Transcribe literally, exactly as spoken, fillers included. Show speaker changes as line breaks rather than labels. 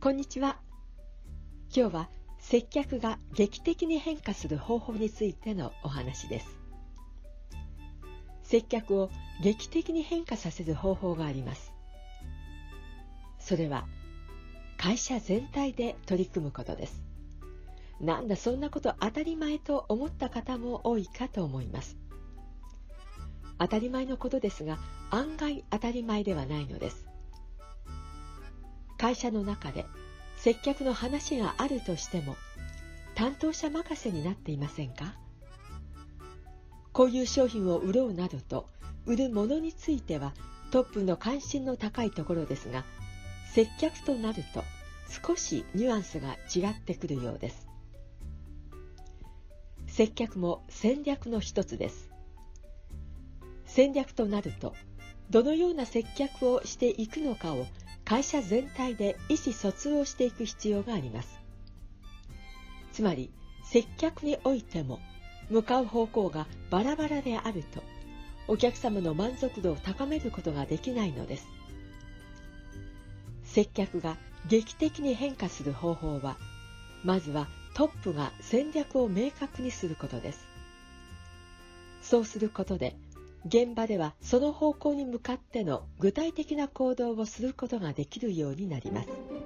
こんにちは。今日は接客が劇的に変化する方法についてのお話です。接客を劇的に変化させる方法があります。それは会社全体で取り組むことです。なんだそんなこと当たり前と思った方も多いかと思います。当たり前のことですが、案外当たり前ではないのです。会社の中で接客の話があるとしても、担当者任せになっていませんか？こういう商品を売ろうなどと、売るものについてはトップの関心の高いところですが、接客となると少しニュアンスが違ってくるようです。接客も戦略の一つです。戦略となると、どのような接客をしていくのかを会社全体で意思疎通をしていく必要があります。つまり、接客においても、向かう方向がバラバラであると、お客様の満足度を高めることができないのです。接客が劇的に変化する方法は、まずはトップが戦略を明確にすることです。そうすることで、現場ではその方向に向かっての具体的な行動をすることができるようになります。